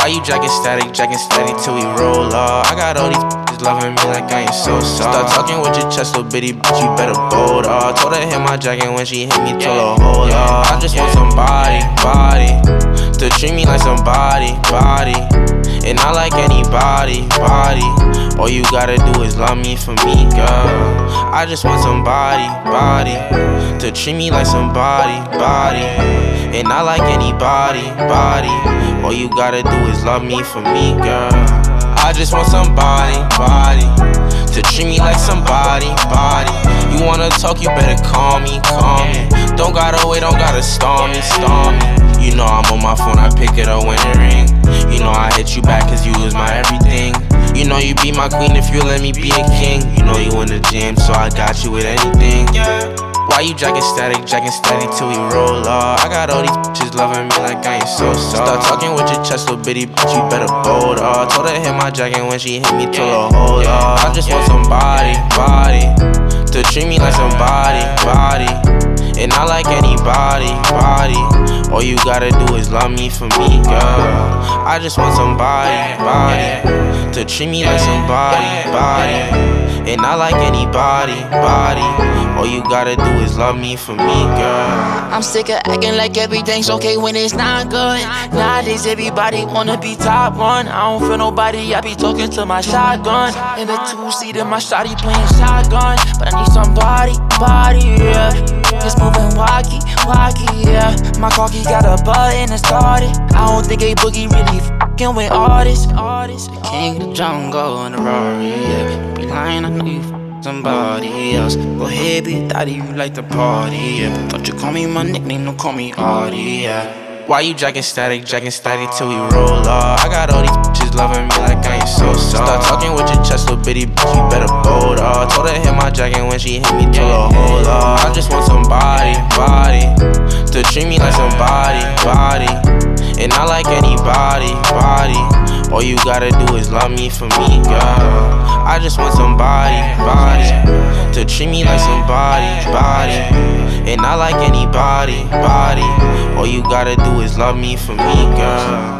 Why you jacking steady till we roll up? I got all these bitches loving me like I ain't so soft. Start talking with your chest, little bitty bitch, you better bold up. Told her hit my jacket when she hit me, told her hold up. I just want somebody, to treat me like somebody, and not like anybody, All you gotta do is love me for me, girl. I just want somebody, to treat me like somebody, and not like anybody, All you gotta do is love me for me, girl. I just want somebody, to treat me like somebody, You wanna talk, you better call me, Don't gotta wait, don't gotta storm me, You know I'm on my phone, I pick it up when it ring. You know I hit you back cause you was my everything. You know you be my queen if you let me be a king. You know you in the gym, so I got you with anything. Why you jacking steady till we roll up? I got all these bitches loving me like I ain't so soft. Start talking with your chest, little bitty bitch, you better bold up. Told her hit my jacket when she hit me, told her hold up. I just want somebody, to treat me like somebody, and not like anybody, All you gotta do is love me for me, girl. I just want somebody, to treat me like somebody, and not like anybody, All you gotta do is love me for me, girl. I'm sick of acting like everything's okay when it's not good. Nowadays everybody wanna be top one. I don't feel nobody, I be talking to my shotgun. In the two-seater, my shawty playing shotgun. But I need somebody, yeah. Just moving walkie, yeah. My cocky got a button and started. I don't think a boogie really f***ing with artists. The king of the jungle and the Rari, yeah. Don't be lying, I know you somebody else. Go ahead, be a daddy, you like the party, yeah. Don't you call me my nickname, don't call me Artie, yeah. Why you jacking steady till we roll up? I got all these bitches loving me like I ain't so soft. Start talking with your chest, little bitty bitch, you better bold up. Told her hit my jacket when she hit me, told her hold up. I just want somebody, to treat me like somebody, and not like anybody, All you gotta do is love me for me, girl. I just want somebody, to treat me like somebody, and not like anybody, All you gotta do is love me for me, girl.